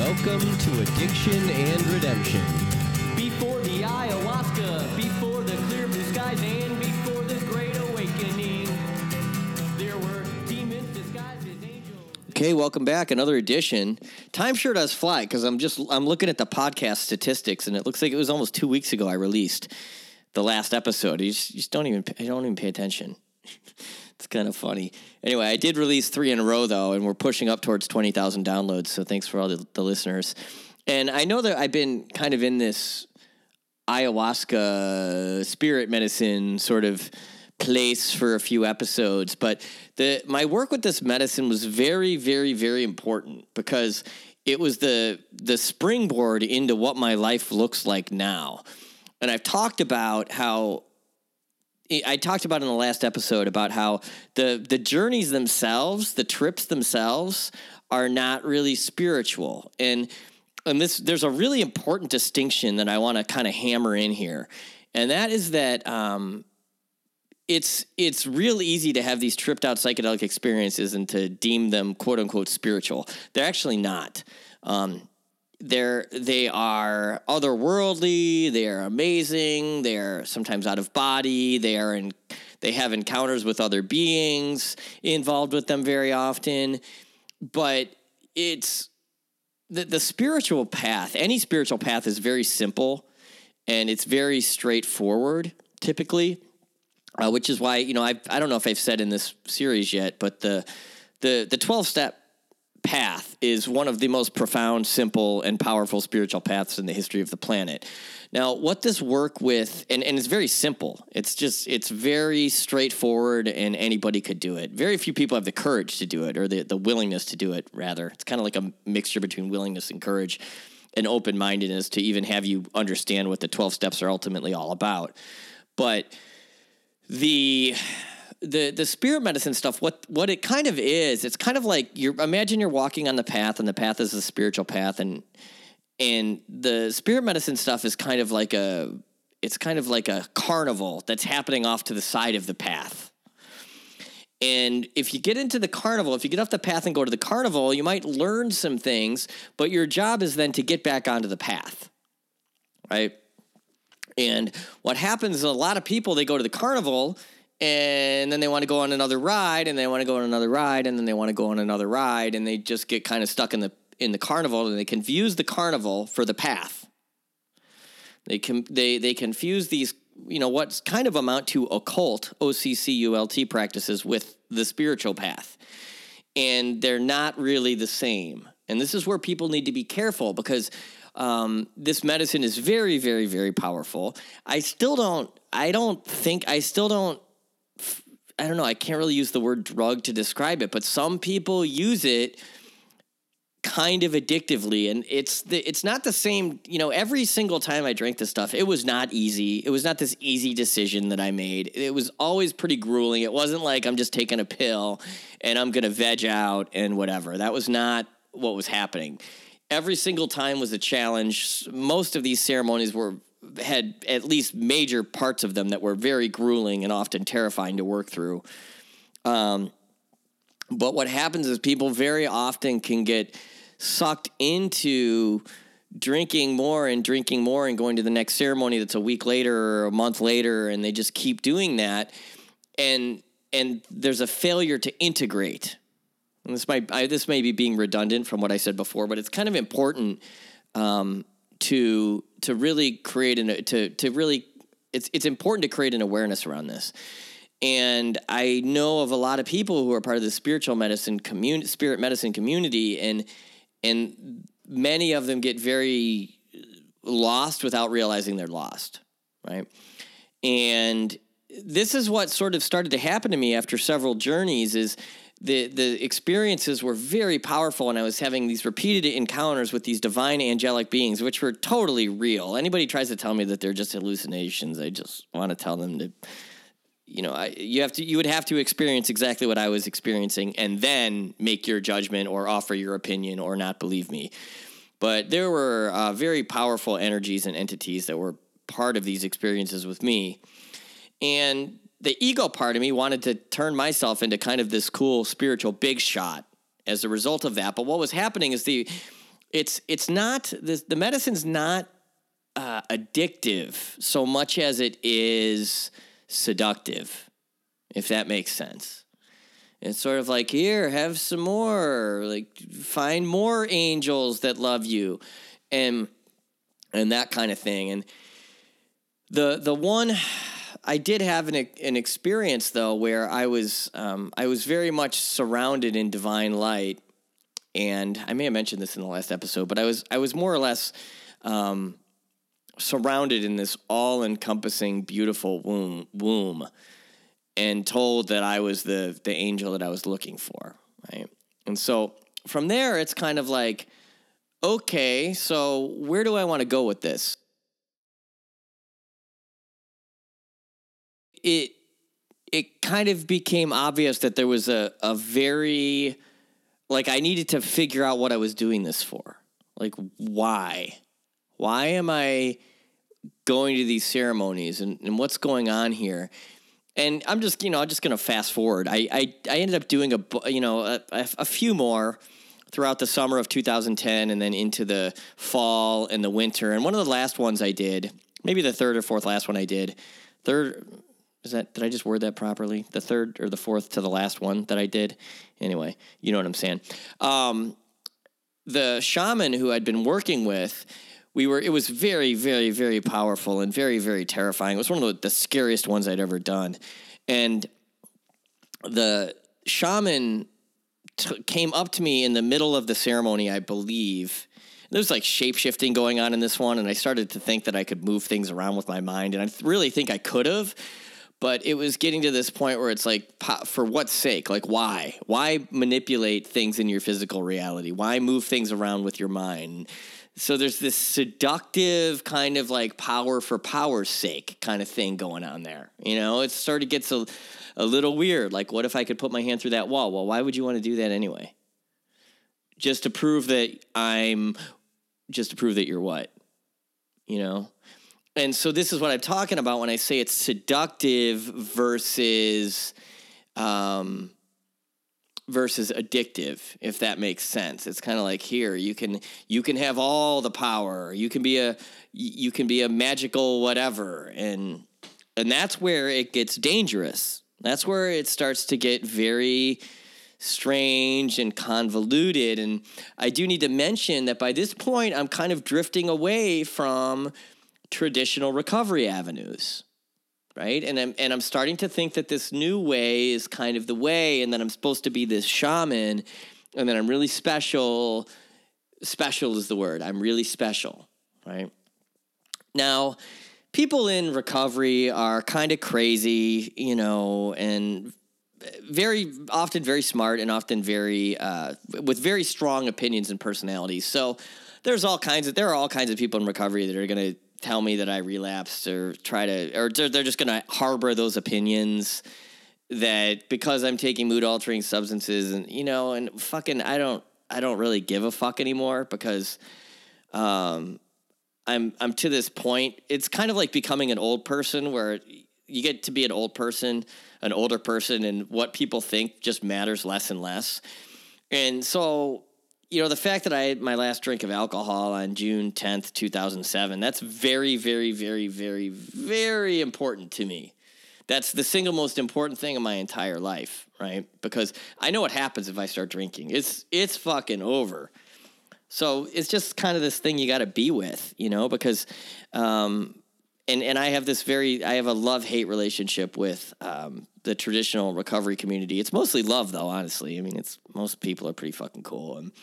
Welcome to Addiction and Redemption. Before the ayahuasca, before the clear blue skies, and before the great awakening, there were demons disguised as angels. Okay, welcome back. Another edition. Time sure does fly because I'm looking at the podcast statistics, and it looks like it was almost 2 weeks ago I released the last episode. You just don't even pay attention. It's kind of funny. Anyway, I did release 3 in a row, though, and we're pushing up towards 20,000 downloads, so thanks for all the listeners. And I know that I've been kind of in this ayahuasca spirit medicine sort of place for a few episodes, but my work with this medicine was very, very, very important because it was the springboard into what my life looks like now. And I've talked about how I talked about in the last episode about how the journeys themselves, the trips themselves, are not really spiritual. And there's a really important distinction that I want to kind of hammer in here. And that is that it's real easy to have these tripped out psychedelic experiences and to deem them quote unquote spiritual. They're actually not. They are otherworldly. They are amazing. They are sometimes out of body. They have encounters with other beings involved with them very often. But it's the spiritual path. Any spiritual path is very simple and it's very straightforward typically, which is why, I don't know if I've said in this series yet, but the 12-step path is one of the most profound, simple, and powerful spiritual paths in the history of the planet. Now, what this work with, and it's very simple. It's very straightforward, and anybody could do it. Very few people have the courage to do it, or the willingness to do it, rather. It's kind of like a mixture between willingness and courage and open-mindedness to even have you understand what the 12 steps are ultimately all about. But the spirit medicine stuff, what it kind of is, it's kind of like imagine you're walking on the path, and the path is a spiritual path, and the spirit medicine stuff is kind of like a carnival that's happening off to the side of the path. And if you get into the carnival, if you get off the path and go to the carnival, you might learn some things, but your job is then to get back onto the path, right? And what happens is a lot of people, they go to the carnival and then they want to go on another ride, and they want to go on another ride, and then they want to go on another ride, and they just get kind of stuck in the carnival, and they confuse the carnival for the path. They confuse these, what's kind of amount to occult, OCCULT practices with the spiritual path. And they're not really the same. And this is where people need to be careful because this medicine is very, very, very powerful. I don't know, I can't really use the word drug to describe it, but some people use it kind of addictively, and it's not the same, every single time I drank this stuff, it was not easy. It was not this easy decision that I made. It was always pretty grueling. It wasn't like I'm just taking a pill and I'm going to veg out and whatever. That was not what was happening. Every single time was a challenge. Most of these ceremonies had at least major parts of them that were very grueling and often terrifying to work through. But what happens is people very often can get sucked into drinking more and going to the next ceremony that's a week later or a month later, and they just keep doing that. And there's a failure to integrate. And this may be being redundant from what I said before, but it's kind of important to really create it's important to create an awareness around this. And I know of a lot of people who are part of the spirit medicine community, and many of them get very lost without realizing they're lost, right? And this is what sort of started to happen to me after several journeys is the experiences were very powerful, and I was having these repeated encounters with these divine angelic beings, which were totally real. Anybody tries to tell me that they're just hallucinations, I just want to tell them to, you would have to experience exactly what I was experiencing and then make your judgment or offer your opinion or not believe me. But there were very powerful energies and entities that were part of these experiences with me. And the ego part of me wanted to turn myself into kind of this cool spiritual big shot as a result of that. But what was happening is it's not the medicine's not addictive so much as it is seductive, if that makes sense. It's sort of like, here, have some more, like find more angels that love you, and that kind of thing. And the one I did have an experience though where I was very much surrounded in divine light, and I may have mentioned this in the last episode, but I was more or less surrounded in this all-encompassing, beautiful womb, and told that I was the angel that I was looking for, right? And so from there, it's kind of like, okay, so where do I want to go with this? It kind of became obvious that there was a very, like, I needed to figure out what I was doing this for. Like, why? Why am I going to these ceremonies, and what's going on here? And I'm just going to fast forward. I ended up doing a few more throughout the summer of 2010 and then into the fall and the winter. And one of the last ones I did, maybe the third or fourth last one I did, did I just word that properly? The third or the fourth to the last one that I did? Anyway, you know what I'm saying. The shaman who I'd been working with, it was very, very, very powerful and very, very terrifying. It was one of the scariest ones I'd ever done. And the shaman came up to me in the middle of the ceremony, I believe. There was like shape-shifting going on in this one, and I started to think that I could move things around with my mind, and I really think I could have, but it was getting to this point where it's like, for what sake? Like, why? Why manipulate things in your physical reality? Why move things around with your mind? So there's this seductive kind of like power for power's sake kind of thing going on there. You know, it sort of gets a little weird. Like, what if I could put my hand through that wall? Well, why would you want to do that anyway? Just to prove that you're what? You know? And so this is what I'm talking about when I say it's seductive versus addictive, if that makes sense. It's kind of like, here, you can have all the power. You can be a magical whatever, and that's where it gets dangerous. That's where it starts to get very strange and convoluted. And I do need to mention that by this point, I'm kind of drifting away from traditional recovery avenues. Right. And I'm starting to think that this new way is kind of the way, and that I'm supposed to be this shaman, and that I'm really special. Special is the word. I'm really special. Right. Now, people in recovery are kind of crazy, you know, and very often very smart, and often very with very strong opinions and personalities. So there are all kinds of people in recovery that are going to tell me that I relapsed, or they're just going to harbor those opinions that because I'm taking mood altering substances, and, you know, and fucking, I don't really give a fuck anymore, because I'm to this point. It's kind of like becoming an old person, where you get to be an older person, and what people think just matters less and less. And so, you know, the fact that I had my last drink of alcohol on June 10th, 2007, that's very, very, very, very, very important to me. That's the single most important thing in my entire life, right? Because I know what happens if I start drinking. It's fucking over. So it's just kind of this thing you got to be with, you know, because and I have a love-hate relationship with the traditional recovery community. It's mostly love, though, honestly. I mean, most people are pretty fucking cool, and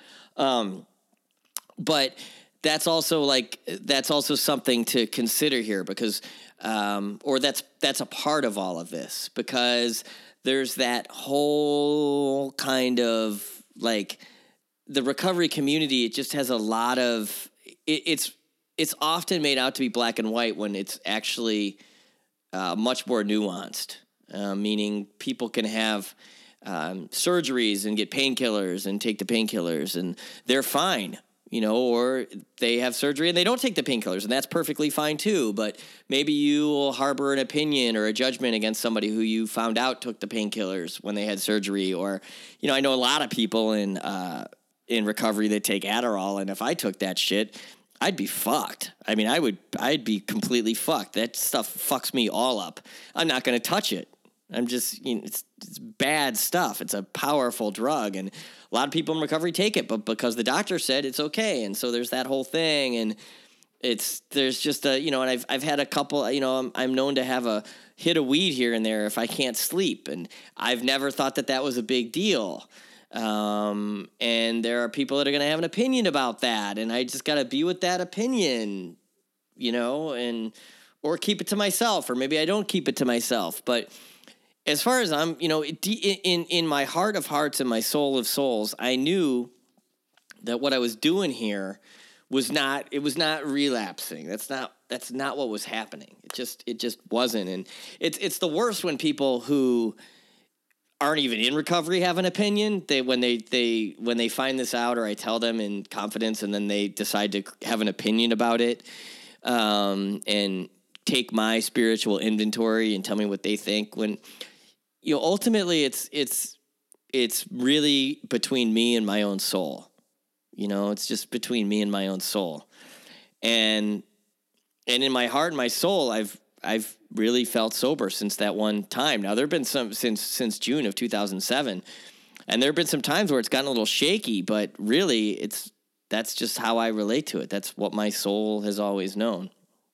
but that's also something to consider here, because or that's a part of all of this, because there's that whole kind of like the recovery community. It just has a lot of it's often made out to be black and white, when it's actually much more nuanced, meaning people can have surgeries and get painkillers and take the painkillers, and they're fine, you know, or they have surgery and they don't take the painkillers, and that's perfectly fine too. But maybe you will harbor an opinion or a judgment against somebody who you found out took the painkillers when they had surgery. Or, you know, I know a lot of people in in recovery that take Adderall, and if I took that shit, I'd be fucked. I mean, I'd be completely fucked. That stuff fucks me all up. I'm not going to touch it. I'm just, it's bad stuff. It's a powerful drug, and a lot of people in recovery take it, but because the doctor said it's okay, and so there's that whole thing, and there's just and I've had a couple, I'm known to have a hit of weed here and there if I can't sleep, and I've never thought that was a big deal. And there are people that are going to have an opinion about that, and I just got to be with that opinion, or keep it to myself, or maybe I don't keep it to myself, but as far as I'm, in my heart of hearts and my soul of souls, I knew that what I was doing here was not relapsing. That's not what was happening. It just wasn't. And it's the worst when people who aren't even in recovery have an opinion. When they find this out, or I tell them in confidence, and then they decide to have an opinion about it, and take my spiritual inventory and tell me what they think. When ultimately it's really between me and my own soul. It's just between me and my own soul. And in my heart and my soul, I've really felt sober since that one time. Now, there've been some since June of 2007, and there've been some times where it's gotten a little shaky, but really that's just how I relate to it. That's what my soul has always known.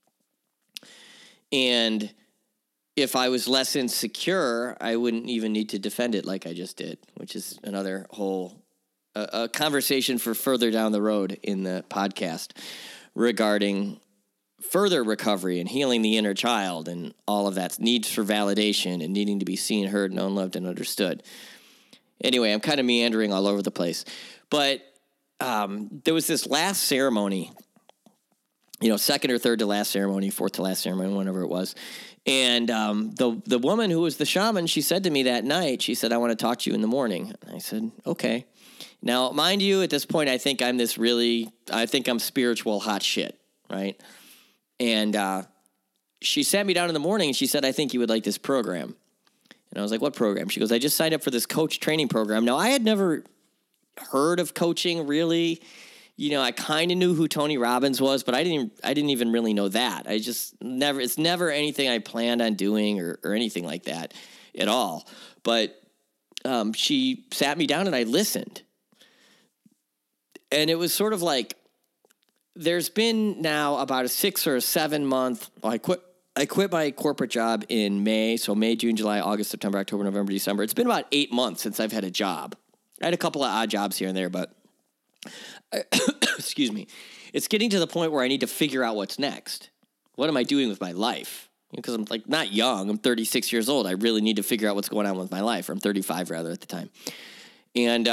And if I was less insecure, I wouldn't even need to defend it like I just did, which is another whole a conversation for further down the road in the podcast regarding further recovery and healing the inner child and all of that needs for validation and needing to be seen, heard, known, loved, and understood. Anyway, I'm kind of meandering all over the place, but there was this last ceremony, second or third to last ceremony, fourth to last ceremony, whatever it was. And the woman who was the shaman, she said to me that night, she said, "I want to talk to you in the morning." And I said, "Okay." Now, mind you, at this point, I think I'm spiritual hot shit, right? And she sat me down in the morning and she said, "I think you would like this program." And I was like, "What program?" She goes, "I just signed up for this coach training program." Now, I had never heard of coaching, really. I kind of knew who Tony Robbins was, but I didn't even really know that. It's never anything I planned on doing or anything like that at all. But she sat me down and I listened. And it was sort of like, there's been now about a 6 or 7 month, I quit my corporate job in May. So May, June, July, August, September, October, November, December. It's been about 8 months since I've had a job. I had a couple of odd jobs here and there, but excuse me. It's getting to the point where I need to figure out what's next. What am I doing with my life? Because I'm not young. I'm 36 years old. I really need to figure out what's going on with my life. Or I'm 35 rather at the time. And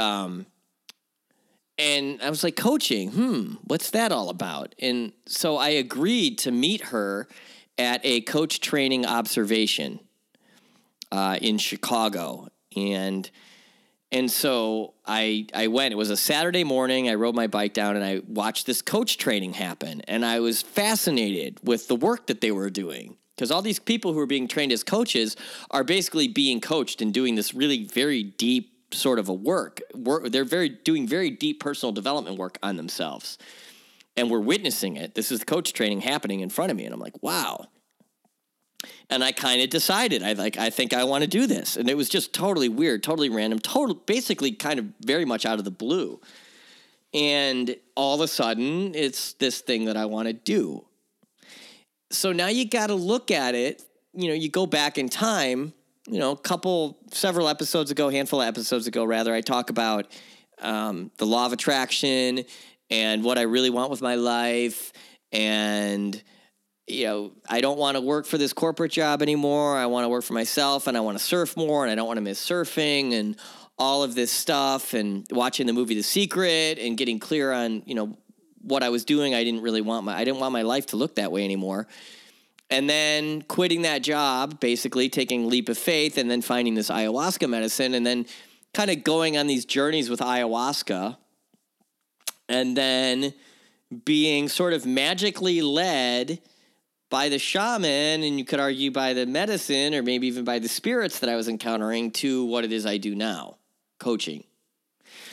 I was like, coaching, what's that all about? And so I agreed to meet her at a coach training observation in Chicago. And so I went. It was a Saturday morning. I rode my bike down and I watched this coach training happen. And I was fascinated with the work that they were doing. Because all these people who are being trained as coaches are basically being coached and doing this really very deep sort of a work. They're doing very deep personal development work on themselves. And we're witnessing it. This is the coach training happening in front of me. And I'm like, wow. And I kind of decided, I think I want to do this. And it was just totally weird, totally random, basically kind of very much out of the blue. And all of a sudden, it's this thing that I want to do. So now you got to look at it. You go back in time, handful of episodes ago, I talk about the law of attraction and what I really want with my life. And I don't want to work for this corporate job anymore. I want to work for myself, and I want to surf more, and I don't want to miss surfing and all of this stuff, and watching the movie The Secret and getting clear on, what I was doing. I didn't want my life to look that way anymore. And then quitting that job, basically taking a leap of faith, and then finding this ayahuasca medicine, and then kind of going on these journeys with ayahuasca, and then being sort of magically led by the shaman, and you could argue by the medicine, or maybe even by the spirits that I was encountering, to what it is I do now, coaching.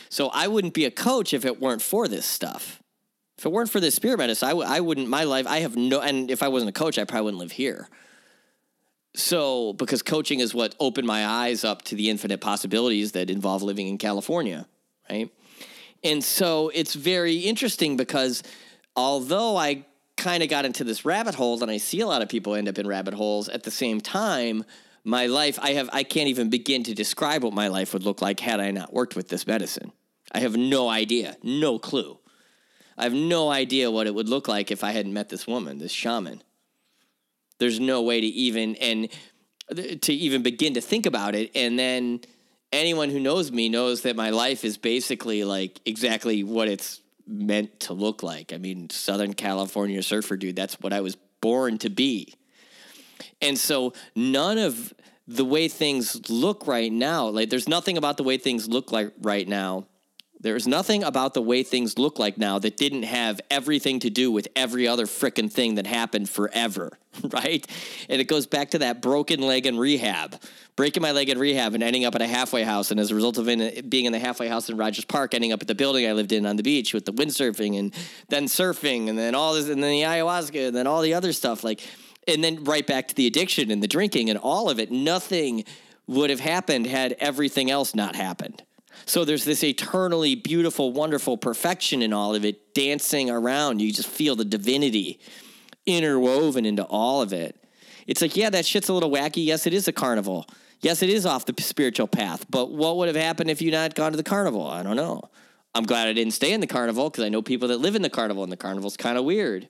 So I wouldn't be a coach if it weren't for this stuff. If it weren't for this spirit medicine, I wouldn't, my life, and if I wasn't a coach, I probably wouldn't live here. So, because coaching is what opened my eyes up to the infinite possibilities that involve living in California, right? And so it's very interesting because although I kind of got into this rabbit hole, and I see a lot of people end up in rabbit holes, at the same time, my life, I can't even begin to describe what my life would look like had I not worked with this medicine. I have no idea, no clue. I have no idea what it would look like if I hadn't met this woman, this shaman. There's no way to even begin to think about it. And then anyone who knows me knows that my life is basically like exactly what it's meant to look like. I mean, Southern California surfer dude, that's what I was born to be. And so none of the way things look right now, like there's nothing about the way things look like right now. There's nothing about the way things look like now that didn't have everything to do with every other frickin' thing that happened forever, right? And it goes back to that broken leg in rehab, breaking my leg in rehab and ending up at a halfway house. And as a result of being in the halfway house in Rogers Park, ending up at the building I lived in on the beach with the windsurfing and then surfing and then all this and then the ayahuasca and then all the other stuff, like, and then right back to the addiction and the drinking and all of it. Nothing would have happened had everything else not happened. So there's this eternally beautiful, wonderful perfection in all of it dancing around. You just feel the divinity interwoven into all of it. It's like, yeah, that shit's a little wacky. Yes, it is a carnival. Yes, it is off the spiritual path. But what would have happened if you not gone to the carnival? I don't know. I'm glad I didn't stay in the carnival because I know people that live in the carnival, and the carnival's kind of weird.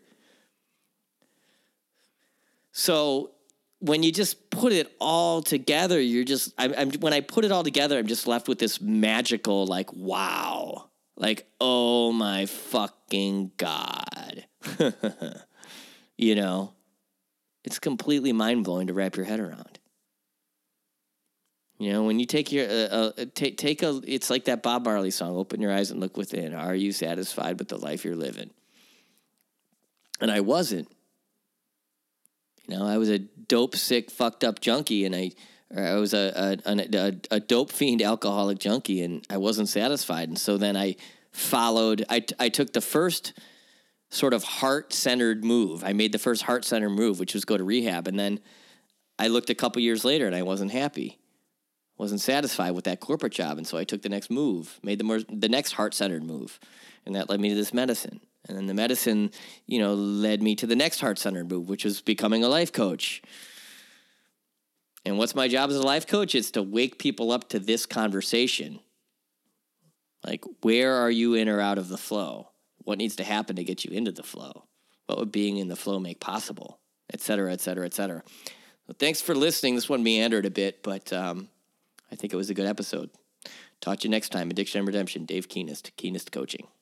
So when you just put it all together, you're just, when I put it all together, I'm just left with this magical, like, wow, like, oh my fucking God. You know, it's completely mind blowing to wrap your head around. You know, when you take your, it's like that Bob Marley song, Open Your Eyes and Look Within. Are you satisfied with the life you're living? And I wasn't. You know, I was a dope, sick, fucked up junkie, and I was a dope fiend alcoholic junkie, and I wasn't satisfied. And so then I took the first sort of heart-centered move. I made the first heart-centered move, which was go to rehab. And then I looked a couple years later, and I wasn't happy. Wasn't satisfied with that corporate job. And so I took the next move, made the next heart-centered move. And that led me to this medicine. And then the medicine, you know, led me to the next heart-centered move, which was becoming a life coach. And what's my job as a life coach? It's to wake people up to this conversation. Like, where are you in or out of the flow? What needs to happen to get you into the flow? What would being in the flow make possible? Et cetera, et cetera, et cetera. So thanks for listening. This one meandered a bit, but I think it was a good episode. Talk to you next time. Addiction and Redemption, Dave Keenest, Keenest Coaching.